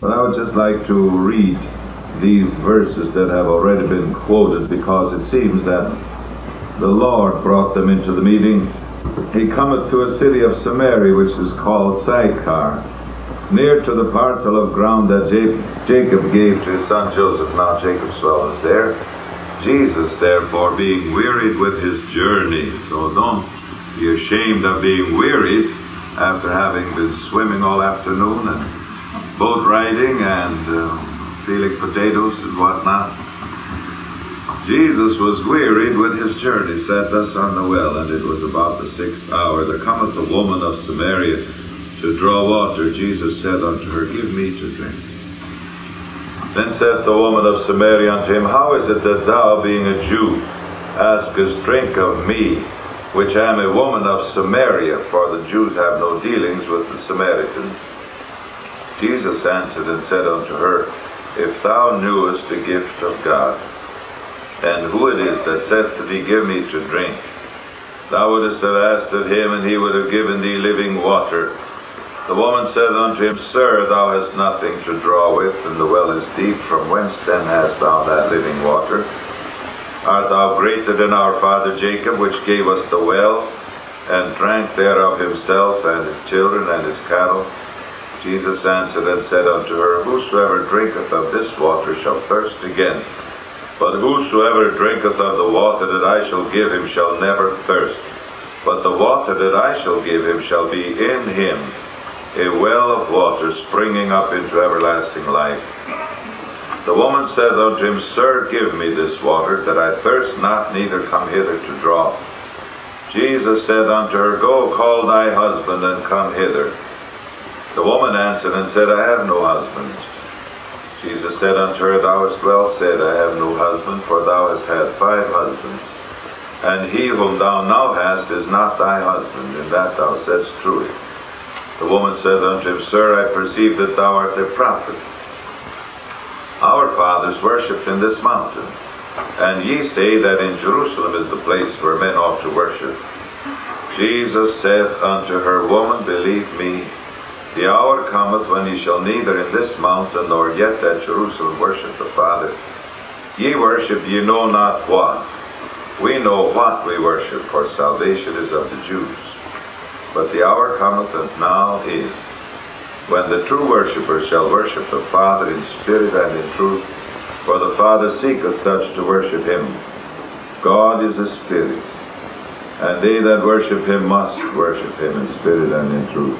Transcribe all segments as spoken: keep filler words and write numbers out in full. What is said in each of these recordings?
But I would just like to read these verses that have already been quoted, because it seems that the Lord brought them into the meeting. He cometh to a city of Samaria, which is called Sychar, near to the parcel of ground that Jacob gave to his son Joseph. Now Jacob's well was there. Jesus, therefore, being wearied with his journey, so don't be ashamed of being wearied after having been swimming all afternoon and boat riding and uh, peeling potatoes and whatnot. Jesus was wearied with his journey, sat thus on the well, and it was about the sixth hour. There cometh a woman of Samaria to draw water. Jesus said unto her, Give me to drink. Then saith the woman of Samaria unto him, How is it that thou, being a Jew, askest drink of me, which am a woman of Samaria? For the Jews have no dealings with the Samaritans. Jesus answered and said unto her, If thou knewest the gift of God, and who it is that saith to thee, Give me to drink, thou wouldest have asked of him, and he would have given thee living water. The woman said unto him, Sir, thou hast nothing to draw with, and the well is deep. From whence then hast thou that living water? Art thou greater than our father Jacob, which gave us the well, and drank thereof himself, and his children, and his cattle? Jesus answered and said unto her, Whosoever drinketh of this water shall thirst again. But whosoever drinketh of the water that I shall give him shall never thirst. But the water that I shall give him shall be in him a well of water springing up into everlasting life. The woman said unto him, Sir, give me this water, that I thirst not, neither come hither to draw. Jesus said unto her, Go, call thy husband, and come hither. The woman answered and said, I have no husband. Jesus said unto her, Thou hast well said, I have no husband, for thou hast had five husbands, and he whom thou now hast is not thy husband. In that thou saidst truly. The woman said unto him, Sir, I perceive that thou art a prophet. Our fathers worshipped in this mountain, and ye say that in Jerusalem is the place where men ought to worship. Jesus saith unto her, Woman, believe me, the hour cometh when ye shall neither in this mountain nor yet at Jerusalem worship the Father. Ye worship ye know not what. We know what we worship, for salvation is of the Jews. But the hour cometh, and now is, when the true worshippers shall worship the Father in spirit and in truth, for the Father seeketh such to worship him. God is a spirit, and they that worship him must worship him in spirit and in truth.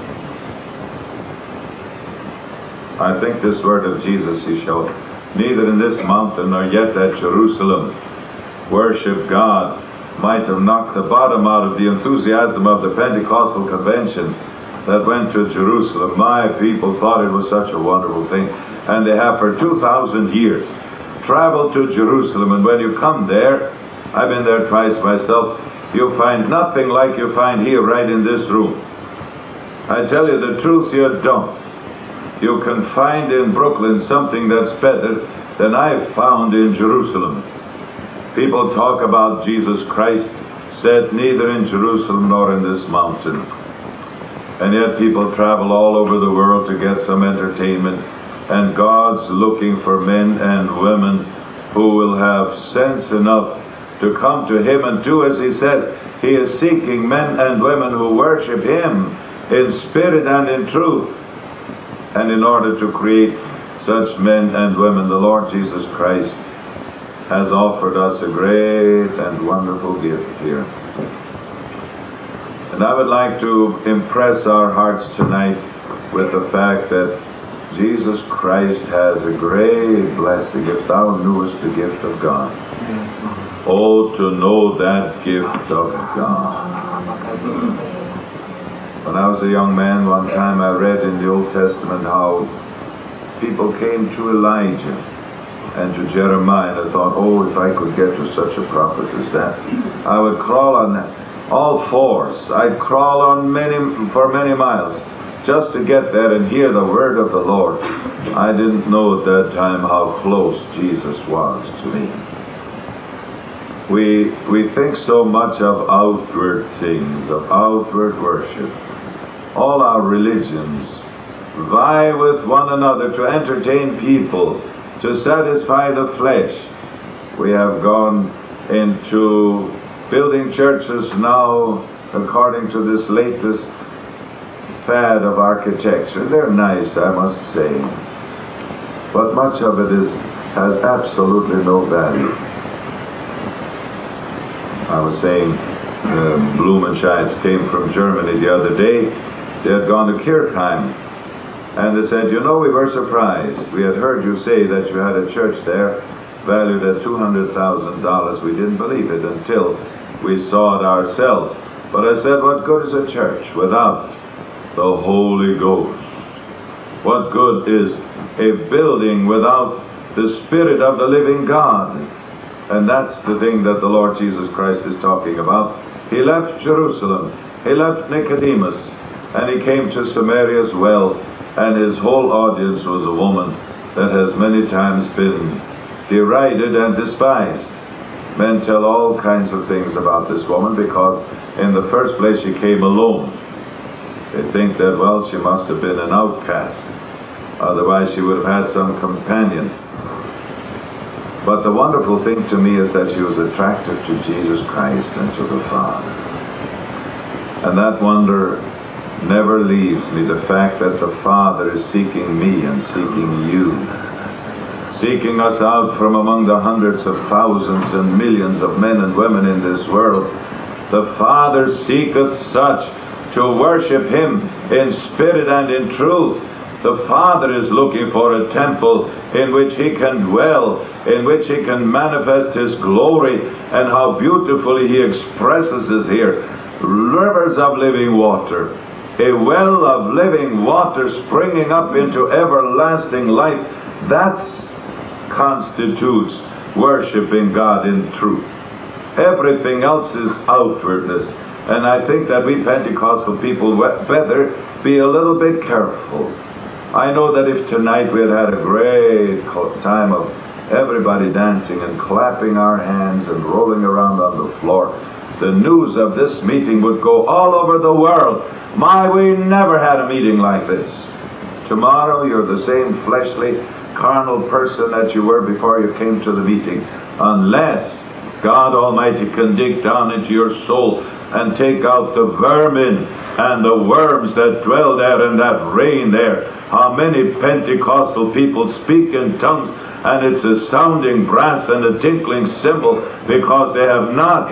I think this word of Jesus, He shall neither in this mountain nor yet at Jerusalem worship God, might have knocked the bottom out of the enthusiasm of the Pentecostal convention that went to Jerusalem. My people thought it was such a wonderful thing, and they have for two thousand years traveled to Jerusalem, and when you come there, I've been there twice myself, you'll find nothing like you find here right in this room. I tell you the truth, you don't. You can find in Brooklyn something that's better than I've found in Jerusalem. People talk about Jesus Christ said neither in Jerusalem nor in this mountain. And yet people travel all over the world to get some entertainment, and God's looking for men and women who will have sense enough to come to Him and do as He said. He is seeking men and women who worship Him in spirit and in truth. And in order to create such men and women, the Lord Jesus Christ has offered us a great and wonderful gift here. And I would like to impress our hearts tonight with the fact that Jesus Christ has a great blessing. If thou knewest the gift of God. Oh, to know that gift of God. When I was a young man, one time I read in the Old Testament how people came to Elijah and to Jeremiah, and I thought, oh, if I could get to such a prophet as that, I would crawl on all fours. I'd crawl on many for many miles just to get there and hear the word of the Lord. I didn't know at that time how close Jesus was to me. We, we think so much of outward things, of outward worship. All our religions vie with one another to entertain people, to satisfy the flesh. We have gone into building churches now according to this latest fad of architecture. They're nice, I must say, but much of it is has absolutely no value. I was saying uh, Blumenscheids came from Germany the other day. They had gone to Kirchheim, and they said, you know, we were surprised. We had heard you say that you had a church there valued at two hundred thousand dollars. We didn't believe it until we saw it ourselves. But I said, what good is a church without the Holy Ghost? What good is a building without the Spirit of the living God? And that's the thing that the Lord Jesus Christ is talking about. He left Jerusalem, he left Nicodemus, and he came to Samaria as well, and his whole audience was a woman that has many times been derided and despised. Men tell all kinds of things about this woman because in the first place she came alone. They think that, well, she must have been an outcast. Otherwise she would have had some companion. But the wonderful thing to me is that she was attracted to Jesus Christ and to the Father. And that wonder never leaves me, the fact that the Father is seeking me and seeking you, seeking us out from among the hundreds of thousands and millions of men and women in this world. The Father seeketh such to worship Him in spirit and in truth. The Father is looking for a temple in which He can dwell, in which He can manifest His glory, and how beautifully He expresses it here. Rivers of living water, a well of living water springing up into everlasting life. That constitutes worshiping God in truth. Everything else is outwardness. And I think that we Pentecostal people better be a little bit careful. I know that if tonight we had had a great time of everybody dancing and clapping our hands and rolling around on the floor, the news of this meeting would go all over the world. My, we never had a meeting like this. Tomorrow you're the same fleshly, carnal person that you were before you came to the meeting, unless God Almighty can dig down into your soul and take out the vermin and the worms that dwell there and that reign there. How many Pentecostal people speak in tongues, and it's a sounding brass and a tinkling cymbal because they have not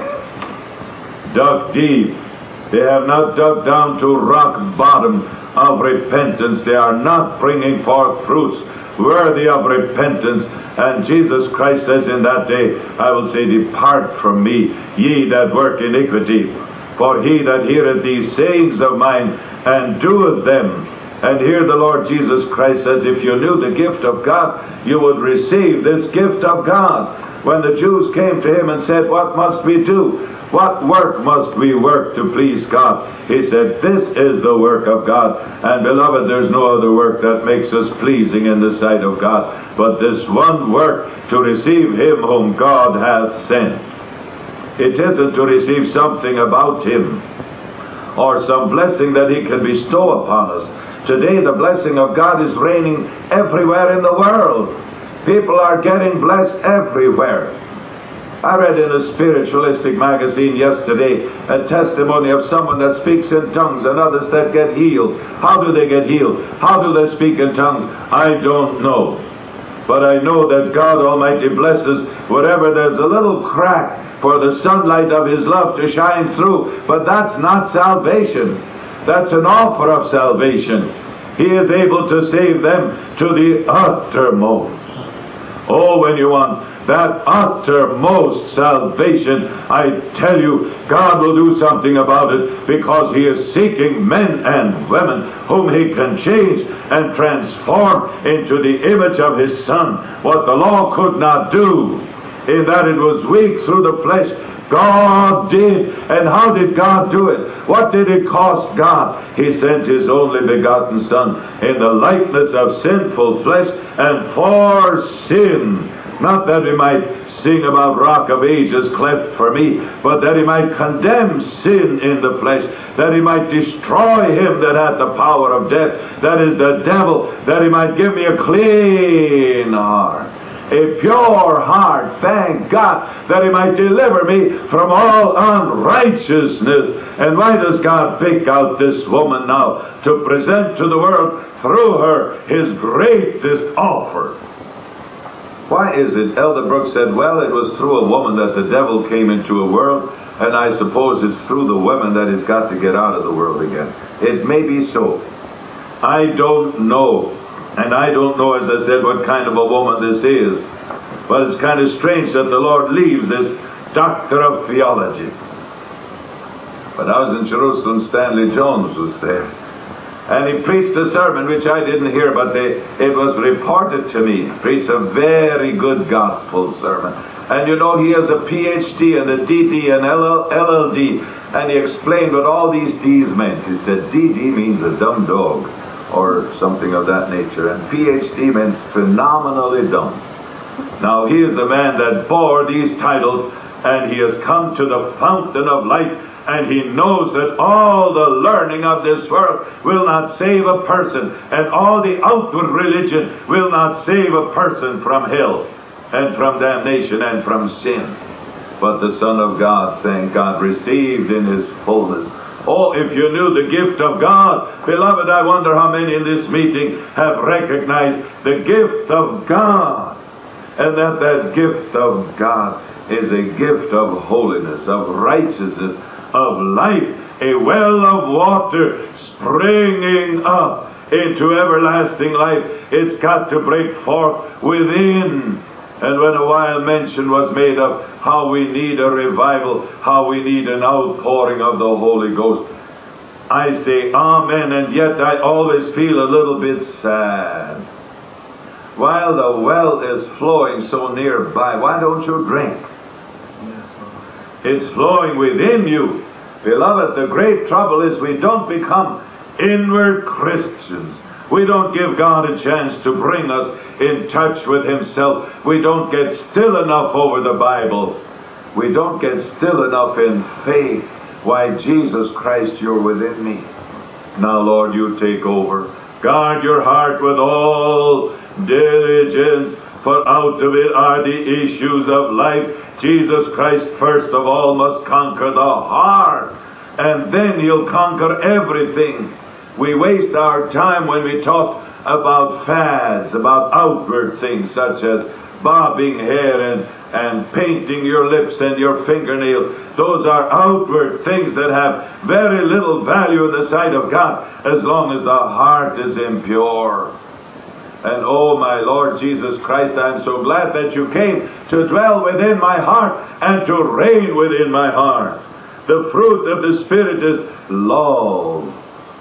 dug deep. They have not dug down to rock bottom of repentance. They are not bringing forth fruits worthy of repentance. And Jesus Christ says in that day, I will say, depart from me, ye that work iniquity. For he that heareth these sayings of mine and doeth them. And here the Lord Jesus Christ says, if you knew the gift of God, you would receive this gift of God. When the Jews came to him and said, what must we do? What work must we work to please God? He said, this is the work of God. And beloved, there's no other work that makes us pleasing in the sight of God but this one work, to receive him whom God hath sent. It isn't to receive something about him or some blessing that he can bestow upon us. Today the blessing of God is reigning everywhere in the world. People are getting blessed everywhere. I read in a spiritualistic magazine yesterday a testimony of someone that speaks in tongues and others that get healed. How do they get healed? How do they speak in tongues? I don't know. But I know that God Almighty blesses wherever there's a little crack for the sunlight of His love to shine through. But that's not salvation. That's an offer of salvation. He is able to save them to the uttermost. Oh, when you want that uttermost salvation, I tell you, God will do something about it, because He is seeking men and women whom He can change and transform into the image of His Son. What the law could not do, in that it was weak through the flesh, God did. And how did God do it? What did it cost God? He sent His only begotten Son in the likeness of sinful flesh, and for sin Not that he might sing about Rock of Ages cleft for me, but that he might condemn sin in the flesh, that he might destroy him that hath the power of death, that is the devil, that he might give me a clean heart, a pure heart, thank God, that he might deliver me from all unrighteousness. And why does God pick out this woman now to present to the world through her his greatest offer? Why is it? Elder Brooks said, well, it was through a woman that the devil came into a world, and I suppose it's through the woman that he's got to get out of the world again. It may be so. I don't know. And I don't know, as I said, what kind of a woman this is. But it's kind of strange that the Lord leaves this doctor of theology. But I was in Jerusalem, Stanley Jones was there. And he preached a sermon which I didn't hear, but they, it was reported to me. He preached a very good gospel sermon. And you know, he has a P H D and a D D and L L D. And he explained what all these D's meant. He said D D means a dumb dog, or something of that nature. And P H D means phenomenally dumb. Now, he is the man that bore these titles, and he has come to the fountain of life. And he knows that all the learning of this world will not save a person, and all the outward religion will not save a person from hell and from damnation and from sin. But the Son of God, thank God, received in his fullness. Oh, if you knew the gift of God, beloved, I wonder how many in this meeting have recognized the gift of God, and that that gift of God is a gift of holiness, of righteousness, of life, a well of water springing up into everlasting life. It's got to break forth within. And when a while mention was made of how we need a revival, how we need an outpouring of the Holy Ghost, I say amen, and yet I always feel a little bit sad. While the well is flowing so nearby, why don't you drink? It's flowing within you. Beloved, the great trouble is we don't become inward Christians. We don't give God a chance to bring us in touch with himself. We don't get still enough over the Bible. We don't get still enough in faith. Why, Jesus Christ, you're within me. Now, Lord, you take over. Guard your heart with all diligence, for out of it are the issues of life. Jesus Christ, first of all, must conquer the heart, and then he'll conquer everything. We waste our time when we talk about fads, about outward things such as bobbing hair and, and painting your lips and your fingernails. Those are outward things that have very little value in the sight of God as long as the heart is impure. And oh, my Lord Jesus Christ, I'm so glad that you came to dwell within my heart and to reign within my heart. The fruit of the Spirit is love.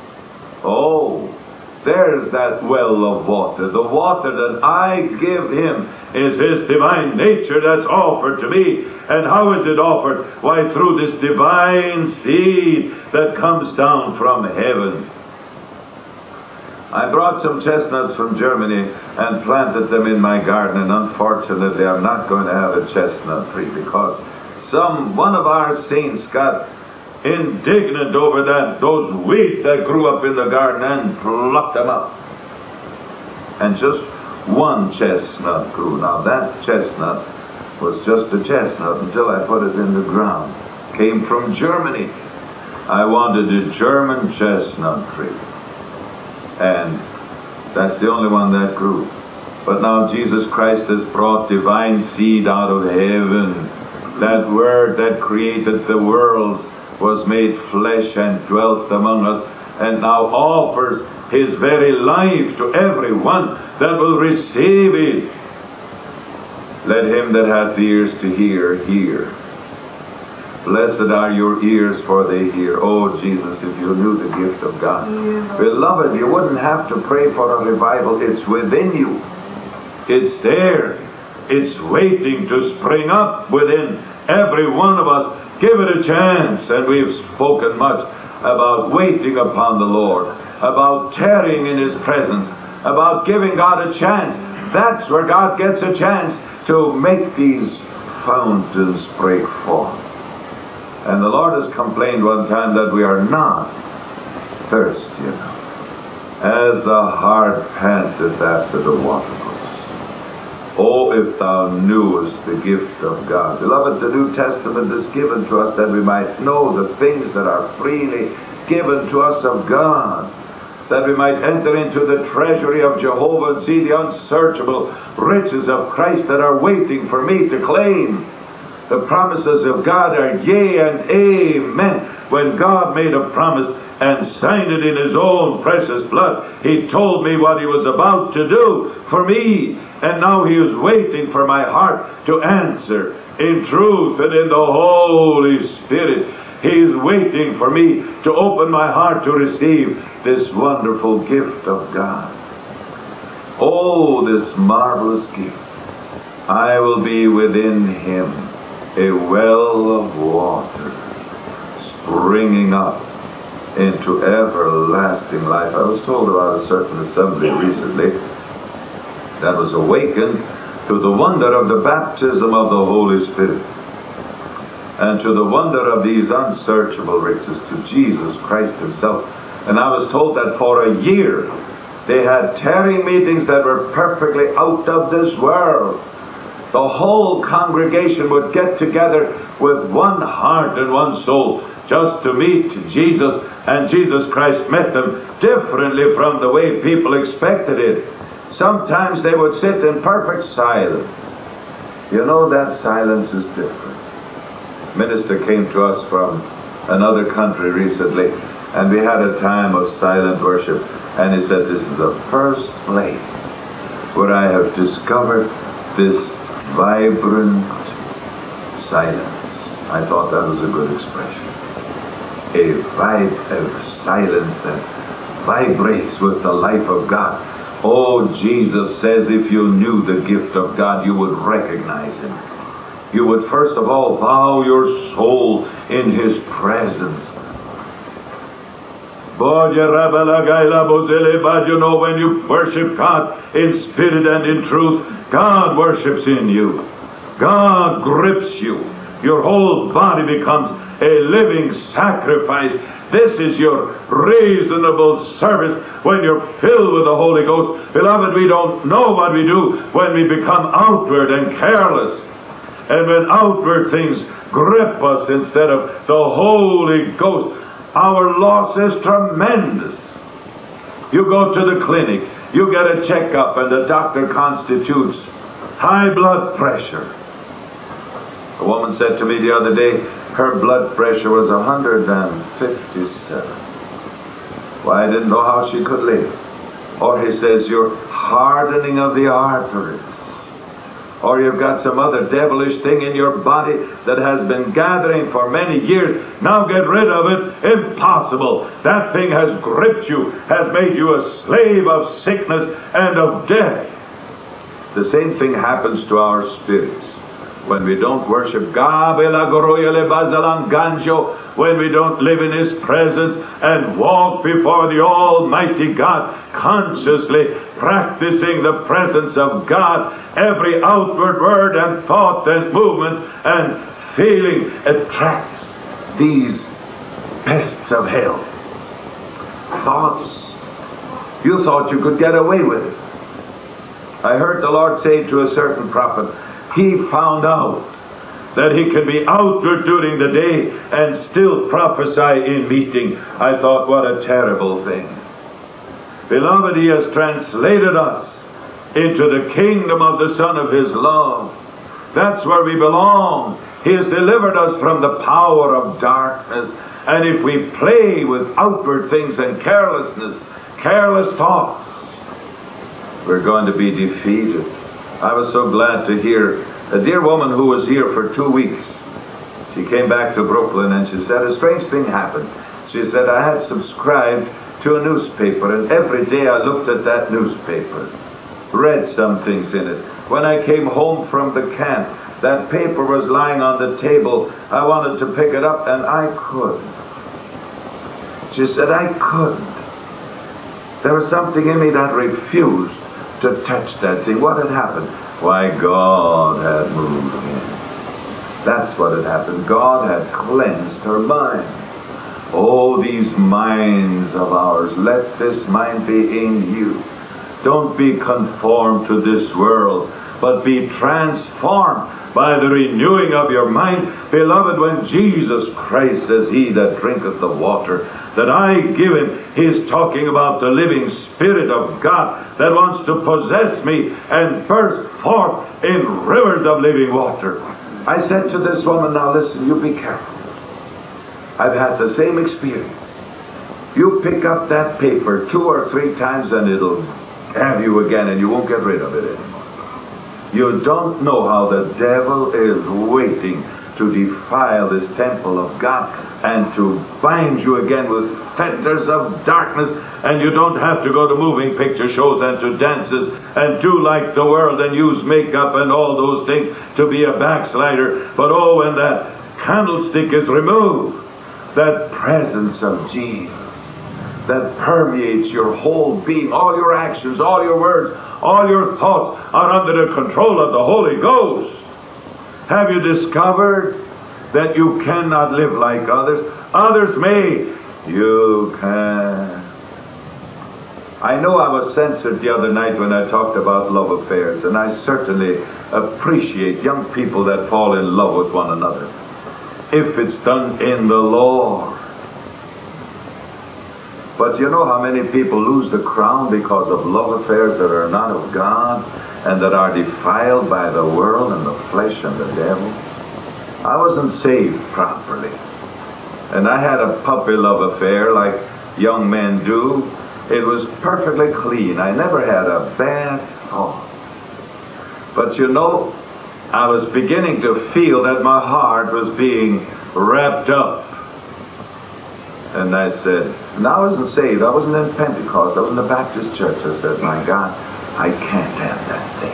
Oh, there's that well of water. The water that I give him is his divine nature that's offered to me. And how is it offered? Why, through this divine seed that comes down from heaven. I brought some chestnuts from Germany and planted them in my garden, and unfortunately I'm not going to have a chestnut tree because some one of our saints got indignant over that those weeds that grew up in the garden and plucked them up. And just one chestnut grew. Now that chestnut was just a chestnut until I put it in the ground. Came from Germany. I wanted a German chestnut tree. And that's the only one that grew. But now Jesus Christ has brought divine seed out of heaven. That Word that created the world was made flesh and dwelt among us, and now offers his very life to everyone that will receive it. Let him that hath ears to hear, hear. Blessed are your ears, for they hear. Oh, Jesus, if you knew the gift of God. Yeah. Beloved, you wouldn't have to pray for a revival. It's within you. It's there. It's waiting to spring up within every one of us. Give it a chance. And we've spoken much about waiting upon the Lord, about tarrying in his presence, about giving God a chance. That's where God gets a chance to make these fountains break forth. And the Lord has complained one time that we are not thirsty enough. As the hart panteth after the water. Oh, if thou knewest the gift of God. Beloved, the New Testament is given to us that we might know the things that are freely given to us of God, that we might enter into the treasury of Jehovah and see the unsearchable riches of Christ that are waiting for me to claim. The promises of God are yea and amen. When God made a promise and signed it in His own precious blood, He told me what He was about to do for me. And now He is waiting for my heart to answer in truth and in the Holy Spirit. He is waiting for me to open my heart to receive this wonderful gift of God. Oh, this marvelous gift. I will be within Him a well of water springing up into everlasting life. I was told about a certain assembly recently that was awakened to the wonder of the baptism of the Holy Spirit and to the wonder of these unsearchable riches, to Jesus Christ Himself. And I was told that for a year they had tarrying meetings that were perfectly out of this world. The whole congregation would get together with one heart and one soul just to meet Jesus, and Jesus Christ met them differently from the way people expected it. Sometimes they would sit in perfect silence. You know, that silence is different. Minister came to us from another country recently, and we had a time of silent worship, and he said, this is the first place where I have discovered this vibrant silence. I thought that was a good expression. A, vib- a silence that vibrates with the life of God. Oh, Jesus says if you knew the gift of God, you would recognize Him. You would first of all bow your soul in His presence. You know, when you worship God in spirit and in truth, God worships in you. God grips you. Your whole body becomes a living sacrifice. This is your reasonable service when you're filled with the Holy Ghost. Beloved, we don't know what we do when we become outward and careless. And when outward things grip us instead of the Holy Ghost, our loss is tremendous. You go to the clinic, you get a checkup, and the doctor constitutes high blood pressure. A woman said to me the other day, her blood pressure was one hundred fifty-seven. Well, I didn't know how she could live. Or he says, you're hardening of the arteries. Or you've got some other devilish thing in your body that has been gathering for many years. Now get rid of it. Impossible. That thing has gripped you, has made you a slave of sickness and of death. The same thing happens to our spirits. When we don't worship God, when we don't live in His presence and walk before the Almighty God, consciously practicing the presence of God, every outward word and thought and movement and feeling attracts these pests of hell. Thoughts, you thought you could get away with it. I heard the Lord say to a certain prophet, he found out that he could be outward during the day and still prophesy in meeting. I thought, what a terrible thing. Beloved, He has translated us into the kingdom of the Son of His love. That's where we belong. He has delivered us from the power of darkness. And if we play with outward things and carelessness, careless thoughts, we're going to be defeated. I was so glad to hear a dear woman who was here for two weeks. She came back to Brooklyn and she said, a strange thing happened. She said, I had subscribed to a newspaper, and every day I looked at that newspaper, read some things in it. When I came home from the camp, that paper was lying on the table. I wanted to pick it up and I couldn't. She said, I couldn't. There was something in me that refused to touch that thing. What had happened? Why, God had moved in. That's what had happened. God had cleansed her mind. Oh, these minds of ours, let this mind be in you. Don't be conformed to this world, but be transformed by the renewing of your mind. Beloved, when Jesus Christ says, he that drinketh the water that I give him, he is talking about the living Spirit of God that wants to possess me and burst forth in rivers of living water. I said to this woman, now listen, you be careful. I've had the same experience. You pick up that paper two or three times and it'll have you again, and you won't get rid of it anymore. You don't know how the devil is waiting to defile this temple of God and to bind you again with fetters of darkness, and you don't have to go to moving picture shows and to dances and do like the world and use makeup and all those things to be a backslider. But oh, when that candlestick is removed, that presence of Jesus that permeates your whole being, all your actions, all your words, all your thoughts are under the control of the Holy Ghost. Have you discovered that you cannot live like others? Others may. You can. I know I was censored the other night when I talked about love affairs, and I certainly appreciate young people that fall in love with one another, if it's done in the Lord. But you know how many people lose the crown because of love affairs that are not of God and that are defiled by the world and the flesh and the devil? I wasn't saved properly, and I had a puppy love affair like young men do. It was perfectly clean. I never had a bad thought. But you know, I was beginning to feel that my heart was being wrapped up. And I said, and I wasn't saved. I wasn't in Pentecost. I was in the Baptist church. I said, my God, I can't have that thing.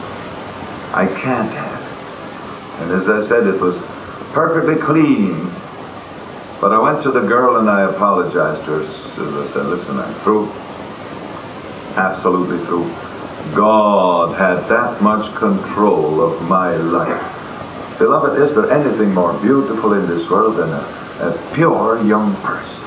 I can't have it. And as I said, it was perfectly clean. But I went to the girl and I apologized to her. I said, listen, I'm through. Absolutely through. God had that much control of my life. Beloved, is there anything more beautiful in this world than a a pure young person?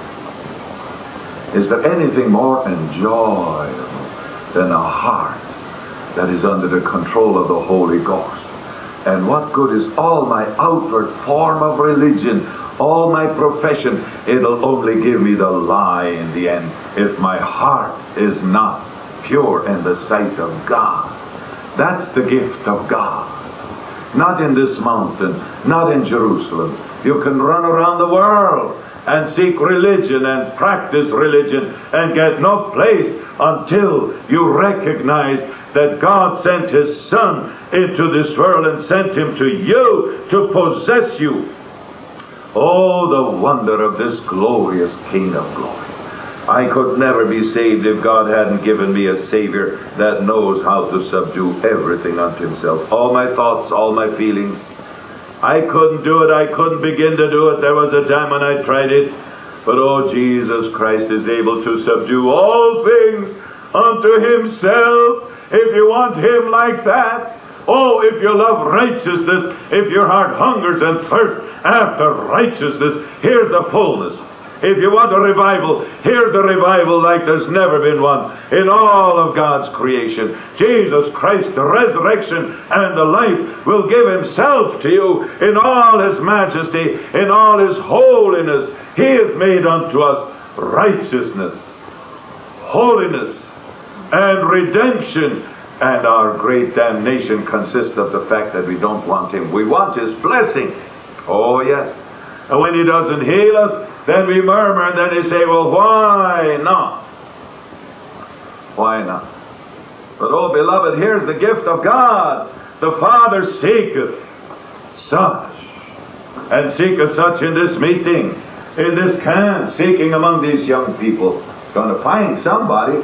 Is there anything more enjoyable than a heart that is under the control of the Holy Ghost? And what good is all my outward form of religion, all my profession? It'll only give me the lie in the end if my heart is not pure in the sight of God. That's the gift of God. Not in this mountain, not in Jerusalem. You can run around the world and seek religion and practice religion and get no place until you recognize that God sent His Son into this world and sent Him to you to possess you. Oh, the wonder of this glorious King of glory. I could never be saved if God hadn't given me a Savior that knows how to subdue everything unto Himself. All my thoughts, all my feelings. I couldn't do it. I couldn't begin to do it. There was a time when I tried it. But oh, Jesus Christ is able to subdue all things unto Himself. If you want Him like that, oh, if you love righteousness, if your heart hungers and thirsts after righteousness, here's the fullness. If you want a revival, here's the revival like there's never been one in all of God's creation. Jesus Christ, the resurrection and the life, will give Himself to you in all His majesty, in all His holiness. He has made unto us righteousness, holiness, and redemption. And our great damnation consists of the fact that we don't want Him. We want His blessing. Oh, yes. And when He doesn't heal us, then we murmur, and then they say, well, why not? Why not? But, oh, beloved, here's the gift of God. The Father seeketh such, and seeketh such in this meeting, in this camp, seeking among these young people. Going to find somebody,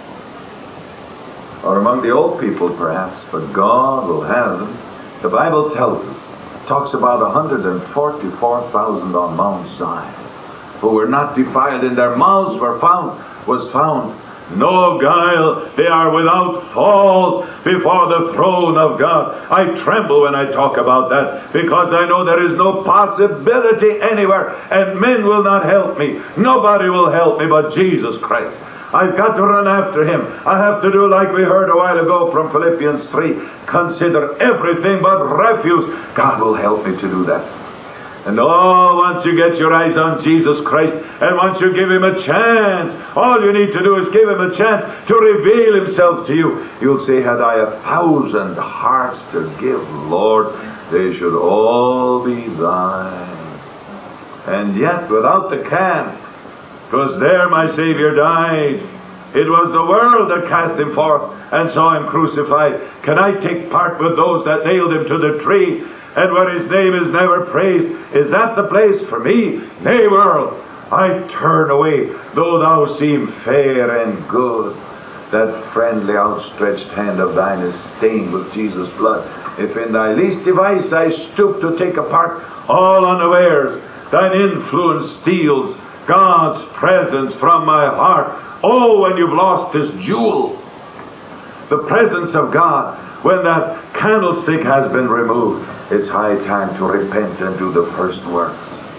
or among the old people, perhaps, but God will have them. The Bible tells us, talks about one hundred forty-four thousand on Mount Zion, who were not defiled, in their mouths were found was found no guile. They are without fault before the throne of God. I tremble when I talk about that, because I know there is no possibility anywhere, and men will not help me. Nobody will help me but Jesus Christ. I've got to run after Him. I have to do like we heard a while ago from Philippians three. Consider everything but refuse. God will help me to do that. And oh, once you get your eyes on Jesus Christ, and once you give Him a chance, all you need to do is give Him a chance to reveal Himself to you. You'll say, had I a thousand hearts to give, Lord, they should all be Thine. And yet, without the can, 'twas there my Savior died. It was the world that cast Him forth and saw Him crucified. Can I take part with those that nailed Him to the tree, and where His name is never praised? Is that the place for me? Nay, world, I turn away, though thou seem fair and good. That friendly outstretched hand of Thine is stained with Jesus' blood. If in Thy least device I stoop to take a part, all unawares, Thine influence steals God's presence from my heart. Oh, when you've lost this jewel, the presence of God, when that candlestick has been removed, it's high time to repent and do the first works.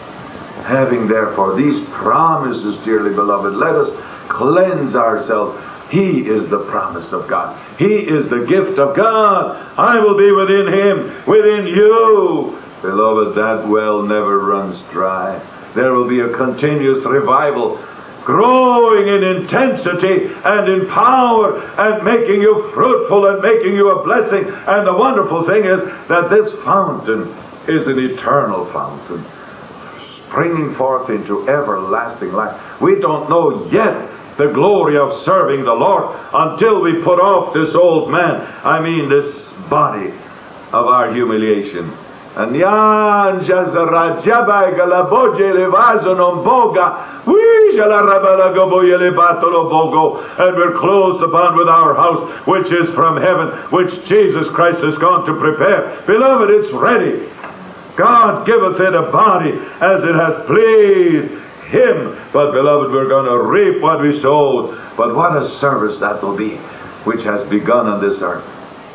Having therefore these promises, dearly beloved, let us cleanse ourselves. He is the promise of God. He is the gift of God. I will be within Him, within you. Beloved, that well never runs dry. There will be a continuous revival, growing in intensity and in power, and making you fruitful and making you a blessing. And the wonderful thing is that this fountain is an eternal fountain, springing forth into everlasting life. We don't know yet the glory of serving the Lord until we put off this old man, I mean this body of our humiliation. And yan jazarajabai galaboje levazonom boga, we shall arabalagoboyelebatolo bogo, and we're closed upon with our house which is from heaven, which Jesus Christ has gone to prepare. Beloved, it's ready. God giveth it a body as it has pleased Him. But beloved, we're going to reap what we sowed. But what a service that will be, which has begun on this earth.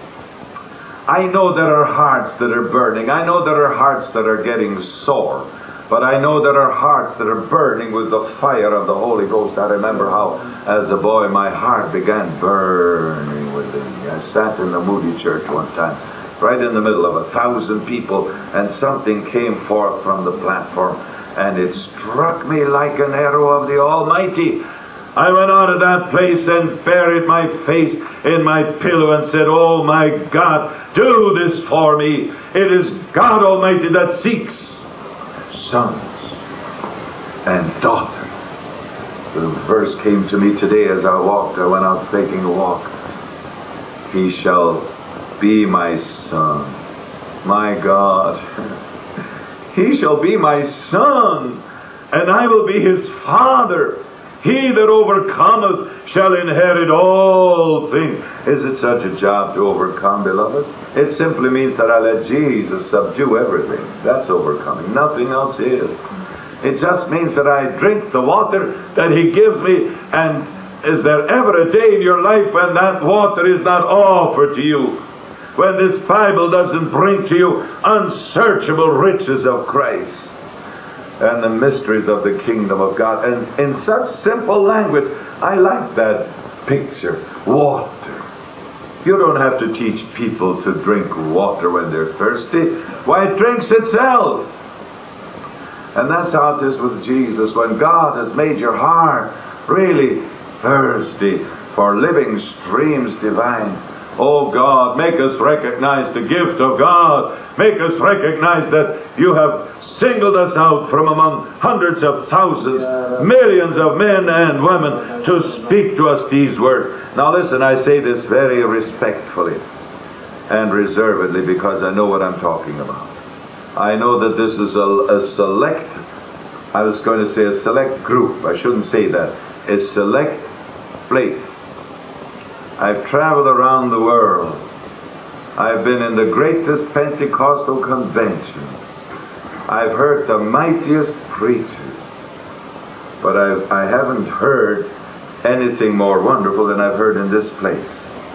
I know there are hearts that are burning. I know there are hearts that are getting sore. But I know there are hearts that are burning with the fire of the Holy Ghost. I remember how, as a boy, my heart began burning within me. I sat in the Moody Church one time, right in the middle of a thousand people, and something came forth from the platform, and it struck me like an arrow of the Almighty. I went out of that place and buried my face in my pillow and said, oh my God, do this for me. It is God Almighty that seeks sons and daughters. The verse came to me today as I walked. I went out taking a walk. He shall be my son. My God. He shall be my son, and I will be his father. He that overcometh shall inherit all things. Is it such a job to overcome, beloved? It simply means that I let Jesus subdue everything. That's overcoming. Nothing else is. It just means that I drink the water that He gives me. And is there ever a day in your life when that water is not offered to you? When this Bible doesn't bring to you unsearchable riches of Christ and the mysteries of the kingdom of God. And in such simple language, I like that picture. Water. You don't have to teach people to drink water when they're thirsty. Why, it drinks itself. And that's how it is with Jesus. When God has made your heart really thirsty for living streams divine, oh God, make us recognize the gift of God. Make us recognize that you have singled us out from among hundreds of thousands, millions of men and women to speak to us these words. Now listen, I say this very respectfully and reservedly because I know what I'm talking about. I know that this is a, a select, I was going to say a select group. I shouldn't say that. A select place. I've traveled around the world. I've been in the greatest Pentecostal convention. I've heard the mightiest preachers. But I've, I haven't heard anything more wonderful than I've heard in this place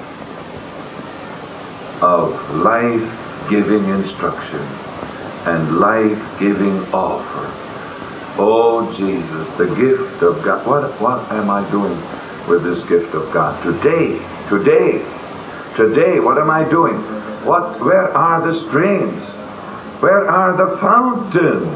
of life-giving instruction and life-giving offer. Oh, Jesus, the gift of God. What, what am I doing with this gift of God? Today, today, today, what am I doing? What, where are the streams? Where are the fountains?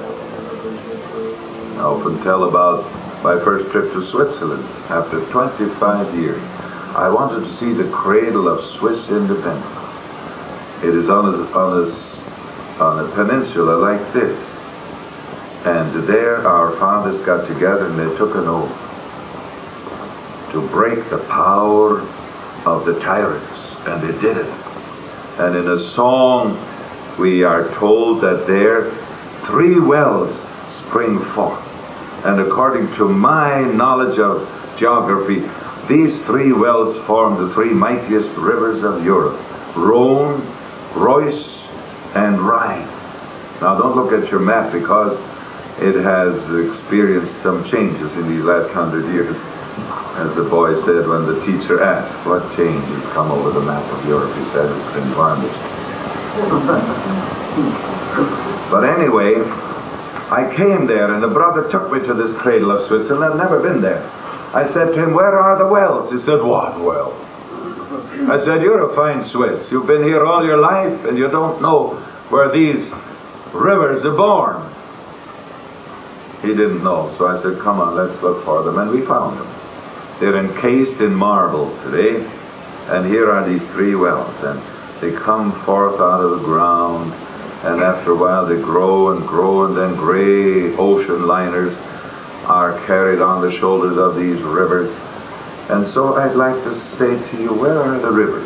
I often tell about my first trip to Switzerland after twenty-five years. I wanted to see the cradle of Swiss independence. It is on a, on a, on a peninsula like this. And there our fathers got together and they took an oath to break the power of the tyrants. And they did it. And in a song we are told that there three wells spring forth. And according to my knowledge of geography, these three wells form the three mightiest rivers of Europe: Rhone, Reuss, and Rhine. Now don't look at your map, because it has experienced some changes in these last hundred years. As the boy said when the teacher asked, what change has come over the map of Europe? He said, it's been varnished. But anyway, I came there, and the brother took me to this cradle of Switzerland. I've never been there. I said to him, where are the wells? He said, what wells? I said, you're a fine Swiss. You've been here all your life, and you don't know where these rivers are born. He didn't know, so I said, come on, let's look for them. And we found them. They're encased in marble today, and here are these three wells, and they come forth out of the ground, and after a while they grow and grow, and then gray ocean liners are carried on the shoulders of these rivers. And so I'd like to say to you, where are the rivers?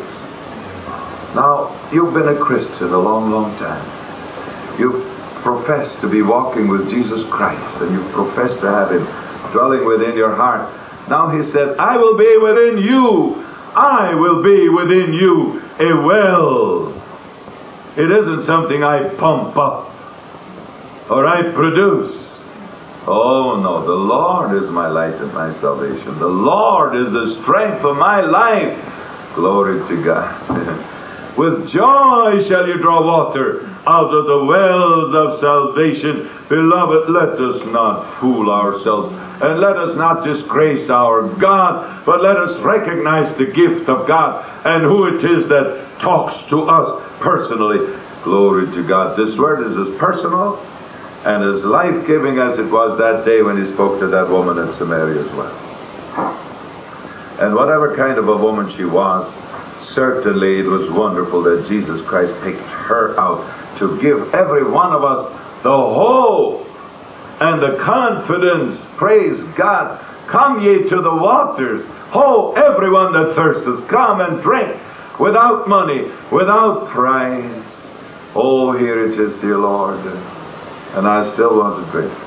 Now, you've been a Christian a long, long time. You've professed to be walking with Jesus Christ, and you've professed to have Him dwelling within your heart. Now He said, I will be within you. I will be within you a well. It isn't something I pump up or I produce. Oh no, the Lord is my light and my salvation. The Lord is the strength of my life. Glory to God. With joy shall you draw water out of the wells of salvation. Beloved, let us not fool ourselves, and let us not disgrace our God, but let us recognize the gift of God and who it is that talks to us personally. Glory to God. This word is as personal and as life-giving as it was that day when He spoke to that woman in Samaria as well. And whatever kind of a woman she was, certainly it was wonderful that Jesus Christ picked her out to give every one of us the hope and the confidence. Praise God. Come ye to the waters. Ho, everyone that thirsteth, come and drink, without money, without price. Oh, here it is, dear Lord. And I still want to drink.